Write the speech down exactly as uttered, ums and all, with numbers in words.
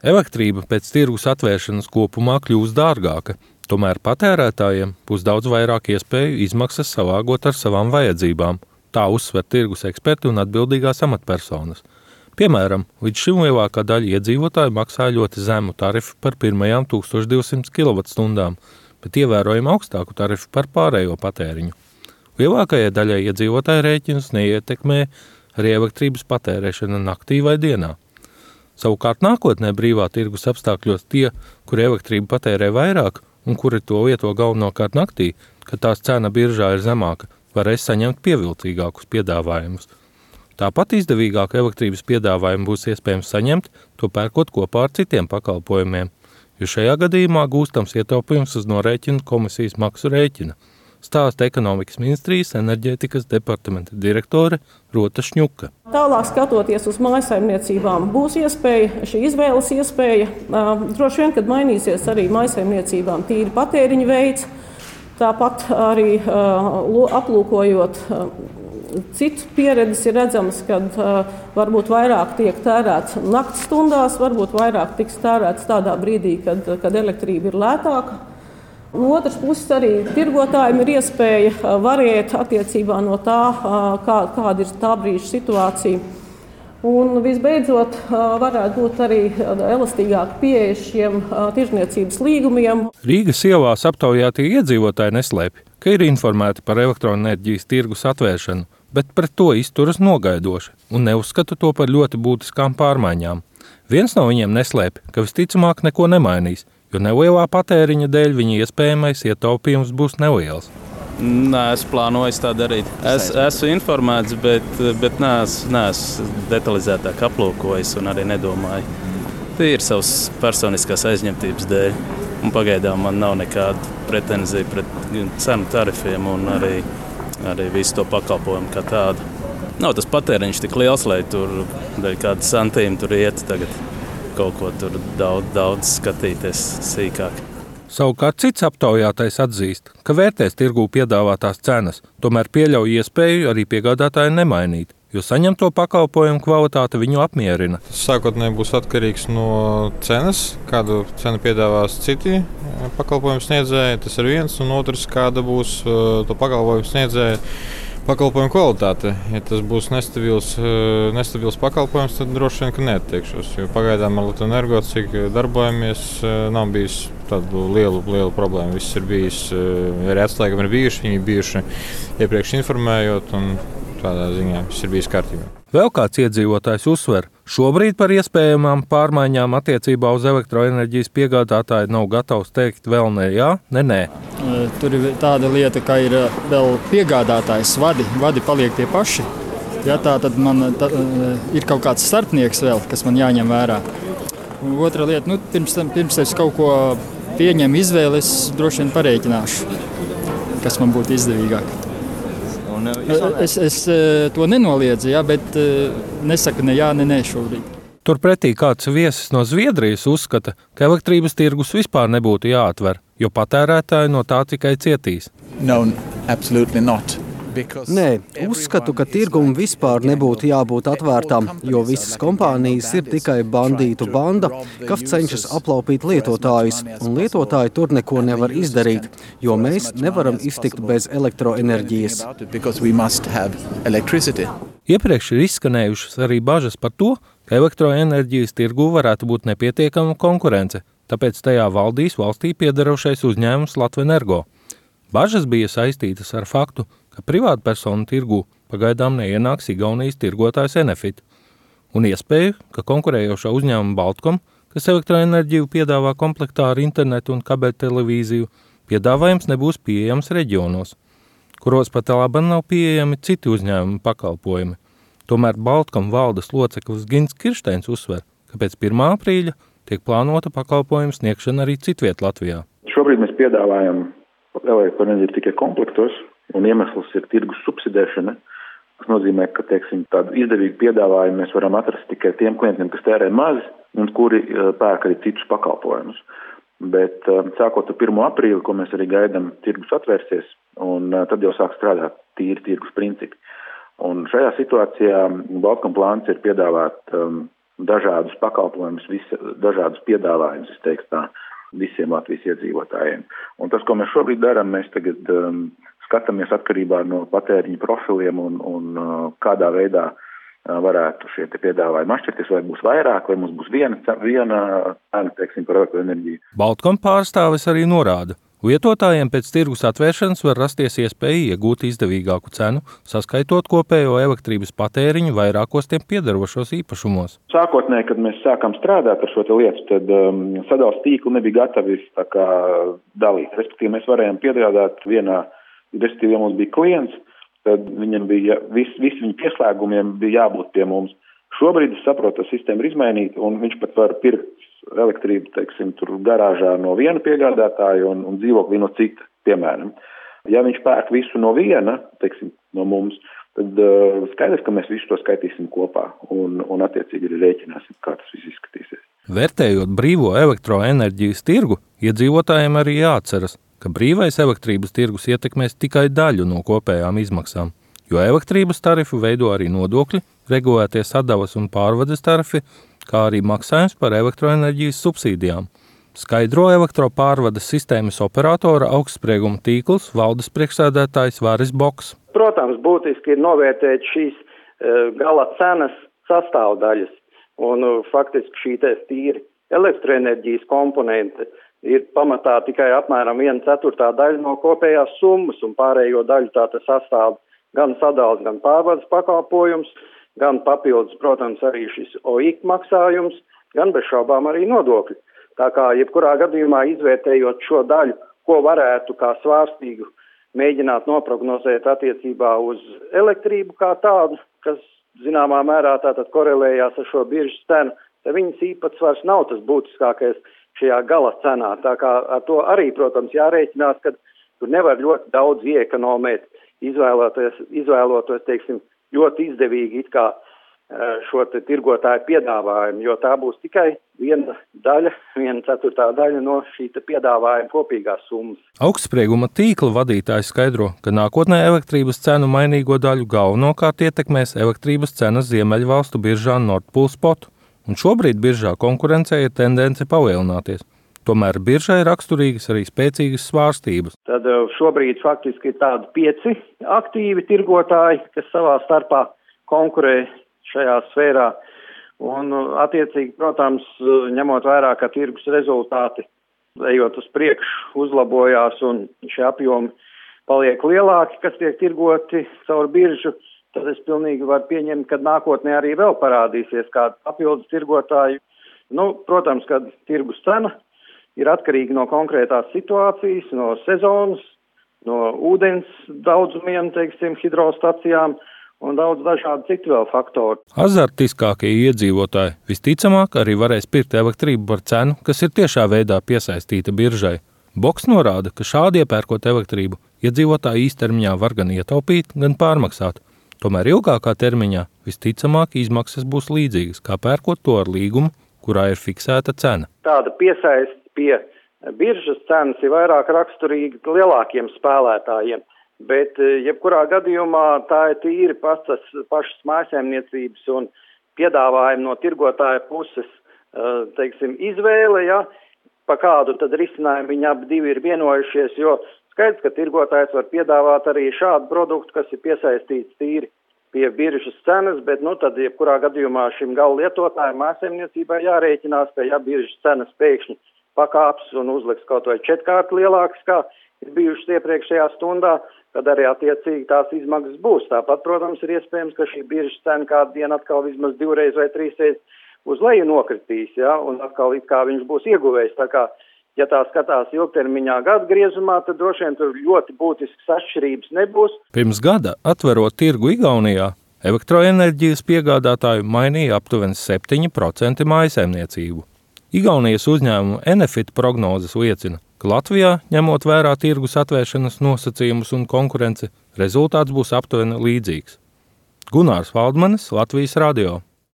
Elektrība pēc tirgus atvēršanas kopumā kļūs dārgāka, tomēr patērētājiem būs daudz vairāk iespēju izmaksas salāgot ar savām vajadzībām. Tā uzsver tirgus eksperti un atbildīgās amatpersonas. Piemēram, līdz šim lielākā daļa iedzīvotāju maksāja ļoti zemu tarifu par pirmajām tūkstoš divsimt kilovatstundām, bet ievērojami augstāku tarifu par pārējo patēriņu. Lielākajai daļai iedzīvotāju rēķinus neietekmē arī elektrības patērēšana naktī vai dienā. Savukārt nākotnē brīvā tirgus apstākļos tie, kuri elektrību patērē vairāk un kuri to lieto galvenokārt naktī, kad tās cena biržā ir zemāka, varēs saņemt pievilcīgākus piedāvājumus. Tāpat izdevīgāku elektrības piedāvājumu būs iespējams saņemt, to pērkot kopā ar citiem pakalpojumiem, jo šajā gadījumā gūstams ietaupījums uz norēķinu komisijas maksu rēķina, stāsta ekonomikas ministrijas enerģētikas departamenta direktore Rota Šņuka. Tālāk skatoties uz mājsaimniecībām, būs iespēja, šī izvēles iespēja. Droši vien, kad mainīsies arī mājsaimniecībām tīri patēriņa veids, tāpat arī aplūkojot citu pieredzes ir redzams, ka uh, varbūt vairāk tiek tērēts nakts stundās, varbūt vairāk tiks tērēts tādā brīdī, kad, kad elektrība ir lētāka. No otras puses arī tirgotājiem ir iespēja uh, variēt attiecībā no tā, uh, kā, kāda ir tā brīža situācija. Un visbeidzot, uh, varētu būt arī elastīgāka pieeja šiem uh, tirdzniecības līgumiem. Rīgas ielās aptaujātie iedzīvotāji neslēpj, ka ir informēti par elektroenerģijas tirgus atvēršanu, bet pret to izturas nogaidoši un neuzskata to par ļoti būtiskām pārmaiņām. Viens no viņiem neslēpj, ka visticamāk neko nemainīs, jo nelielā patēriņa dēļ viņa iespējamais ietaupījums būs neliels. Nē, es plānoju tā darīt. Es esmu informēts, bet, bet neesmu detalizētāk aplūkojis un arī nedomāju. Tā ir savas personiskās aizņemtības dēļ. Un pagaidām man nav nekāda pretenzija pret cenu tarifiem un arī, arī visu to pakalpojumu kā tādu. Nav tas patēriņš tik liels, lai tur kādu santīmu tur iet tagad kaut ko tur daudz, daudz skatīties sīkāk. Savukārt cits aptaujātais atzīst, ka vērtēs tirgū piedāvātās cenas, tomēr pieļauj iespēju arī piegādātāju nemainīt, jo saņemto pakalpojumu kvalitāte viņu apmierina. Sākotnēji būs atkarīgs no cenas, kādu cenu piedāvās citi pakalpojumu sniedzēji, tas ir viens, un otrs, kāda būs to pakalpojumu sniedzēja pakalpojumu kvalitāte. Ja tas būs nestabils, nestabils pakalpojums, tad droši vien, ka neattiekšos, jo pagaidām ar Latvijas-Energo, cik darbojamies, nav bijis tādu lielu, lielu problēmu. Viss ir bijis, arī atslēgumi ir bijuši, viņi ir bijuši iepriekš informējot, un tādā ziņā viss ir bijis kārtībā. Vēl kāds iedzīvotājs uzsver, šobrīd par iespējamām pārmaiņām attiecībā uz elektroenerģijas piegādātāju nav gatavs teikt vēl ne jā, ne nē. Tur ir tāda lieta, ka ir vēl piegādātājs vadi, vadi paliek tie paši. Ja tā, tad man tā, ir kaut kāds starpnieks vēl, kas man jāņem vērā. Un otra lieta, nu, pirms, pirms es kaut ko pieņemu izvēli, es droši vien parēķināšu, kas man būtu izdevīgāk. Es, es to nenoliedzu, ja, bet nesaku ne jā, ne nē šobrīd. Turpretī kāds viesis no Zviedrijas uzskata, ka elektrības tirgus vispār nebūtu jāatver, jo patērētāji no tā tikai cietīs. No, absolutely not. Nē, uzskatu, ka tirgum vispār nebūtu jābūt atvērtam, jo visas kompānijas ir tikai bandītu banda, kas cenšas aplaupīt lietotājus, un lietotāji tur neko nevar izdarīt, jo mēs nevaram iztikt bez elektroenerģijas. Iepriekš ir izskanējušas arī bažas par to, ka elektroenerģijas tirgū varētu būt nepietiekama konkurence, tāpēc tajā valdīs valstī piederošais uzņēmums Latvijas-Energo. Bažas bija saistītas ar faktu, ka privātpersonu tirgū pagaidām neienāks Igaunijas tirgotājs Enefit, un iespēju, ka konkurējošā uzņēmuma Baltkom, kas elektroenerģiju piedāvā komplektā ar internetu un kabeļtelevīziju, piedāvājums nebūs pieejams reģionos, kuros pat labi nav pieejami citi uzņēmumi pakalpojumi. Tomēr Baltkom valdes loceklis Gins Kirsteins uzsver, ka pēc pirmā aprīļa tiek plānota pakalpojumu sniegšana arī citviet Latvijā. Šobrīd mēs piedāvājam elektroenerģiju tikai komplektos, un iemesls ir tirgus subsidēšana, kas nozīmē, ka, teiksim, tādu izdevīgu piedāvājumu mēs varam atrast tikai tiem klientiem, kas tērē maz un kuri pērk arī citus pakalpojumus. Bet sākot ar pirmo aprīli, ko mēs arī gaidām, tirgus atvērsies, un tad jau sāk strādāt tīri tirgus principi. Un šajā situācijā Baltkom plāns ir piedāvāt um, dažādus pakalpojumus, visi, dažādus piedāvājumus, es teiktu tā, visiem Latvijas iedzīvotājiem. Un tas, ko mēs šobrīd darām, mēs tagad um, skatāmies atkarībā no patēriņa profiliem un, un uh, kādā veidā uh, varētu šie te piedāvājumi atšķirties, vai būs vairāk, vai mums būs viena, viena cena, teiksim, par elektroenerģiju. Baltkom pārstāvis arī norāda, lietotājiem pēc tirgus atvēršanas var rasties iespēja iegūt izdevīgāku cenu, saskaitot kopējo elektrības patēriņu vairākos tiem piederošos īpašumos. Sākotnēji, kad mēs sākām strādāt ar šo te lietu, tad um, sadales tīkli nebija gatavi tā kā dalīt. Respektīvi, mēs varējām piegādāt vienā, respektīvi, ja mums bija klients, tad viņam bija, vis, visi viņa pieslēgumiem bija jābūt pie mums. Šobrīd, es saprotu, tā sistēma ir izmainīta, un viņš pat var pirkt elektrību, teiksim, tur garāžā no viena piegādātāja un, un dzīvokli no cita, piemēram. Ja viņš pērk visu no viena, teiksim, no mums, tad uh, skaidrs, ka mēs visu to skaitīsim kopā un, un attiecīgi arī rēķināsim, kā tas viss izskatīsies. Vērtējot brīvo elektroenerģijas tirgu, iedzīvotājiem arī jāatceras, ka brīvais elektrības tirgus ietekmēs tikai daļu no kopējām izmaksām, jo elektrības tarifu veido arī nodokļi, regulētie sadavas un pārvades tarifi, kā arī maksājums par elektroenerģijas subsīdijām. Skaidro elektropārvades sistēmas operatora augstsprieguma tīkls valdes priekšsēdētājs Vāris Boks. Protams, būtiski ir novērtēt šīs uh, gala cenas sastāvdaļas, un uh, faktiski šī tīri elektroenerģijas komponente ir pamatā tikai apmēram viena ceturtā daļa no kopējās summas, un pārējo daļu tā tas sastāv gan sadals, gan pārvades pakalpojums, gan papildus, protams, arī šis O I K maksājums, gan bez šaubām arī nodokļi. Tā kā jebkurā gadījumā izvērtējot šo daļu, ko varētu kā svārstīgu mēģināt noprognozēt attiecībā uz elektrību kā tādu, kas zināmā mērā tātad korelējās ar šo biržas cenu, tad viņas īpatsvars nav tas būtiskākais šajā gala cenā. Tā kā ar to arī, protams, jārēķinās, ka tur nevar ļoti daudz iekonomēt, izvēloties, izvēloties, teiksim, ļoti izdevīgi it kā šo te tirgotāju piedāvājumu, jo tā būs tikai viena daļa, viena ceturtā daļa no šī te piedāvājuma kopīgās summas. Augstsprieguma tīkla vadītājs skaidro, ka nākotnē elektrības cenu mainīgo daļu galvenokārt ietekmēs elektrības cenas Ziemeļvalstu biržā Nord Pool Spot, un šobrīd biržā konkurencē ir tendence palielināties. Tomēr biržai raksturīgas arī spēcīgas svārstības. Tad šobrīd faktiski ir tādi pieci aktīvi tirgotāji, kas savā starpā konkurē šajā sfērā. Un attiecīgi, protams, ņemot vērā, ka tirgus rezultāti, ejot uz priekšu, uzlabojās un šie apjomi paliek lielāki, kas tiek tirgoti caur biržu, tad es pilnīgi varu pieņemt, ka nākotnē arī vēl parādīsies kādi papildus tirgotāji. Nu, protams, kad tirgus cena ir atkarīgi no konkrētās situācijas, no sezonas, no ūdens daudzumiem, teiksim, hidrostacijām un daudz dažādu citu vēl faktoru. Azartiskākie iedzīvotāji visticamāk arī varēs pirkt elektrību par cenu, kas ir tiešā veidā piesaistīta biržai. Boks norāda, ka šādi iepērkot elektrību, iedzīvotāji īstermiņā var gan ietaupīt, gan pārmaksāt. Tomēr ilgākā termiņā visticamāk izmaksas būs līdzīgas, kā pērkot to ar līgumu, kurā ir fiksēta cena. Tāda piesaist pie biržas cenas ir vairāk raksturīga lielākiem spēlētājiem, bet jebkurā gadījumā tā ir tīri pašas, pašas mājsaimniecības un piedāvājumi no tirgotāja puses, teiksim, izvēle, ja, pa kādu tad risinājumu viņi abi divi ir vienojušies, jo skaidrs, ka tirgotājs var piedāvāt arī šādu produktu, kas ir piesaistīts tīri pie biržas cenas, bet, nu, tad jebkurā gadījumā šim gala lietotājiem mājsaimniecībai jārēķinās, ka ja biržas cenas pēkšņi pakāps un uzliks kaut vai četkārt lielākas, kā ir bijušas iepriekšējā stundā, tad arī attiecīgi tās izmaksas būs. Tāpat, protams, ir iespējams, ka šī biržas cena kādu dienu atkal vismaz divreiz vai trīsreiz uz leju nokritīs, ja, un atkal it kā viņš būs ieguvējis. Tā kā, ja tā skatās ilgtermiņā gadu griezumā, tad droši vien tur ļoti būtiskas atšķirības nebūs. Pirms gada, atverot tirgu Igaunijā, elektroenerģijas piegādātāju mainīja aptuveni septiņi procenti mājsaimniecību. Igaunijas uzņēmuma Enefit prognozes liecina, ka Latvijā, ņemot vērā tirgus atvēršanas nosacījumus un konkurenci, rezultāts būs aptuveni līdzīgs. Gunārs Valdmanis, Latvijas radio.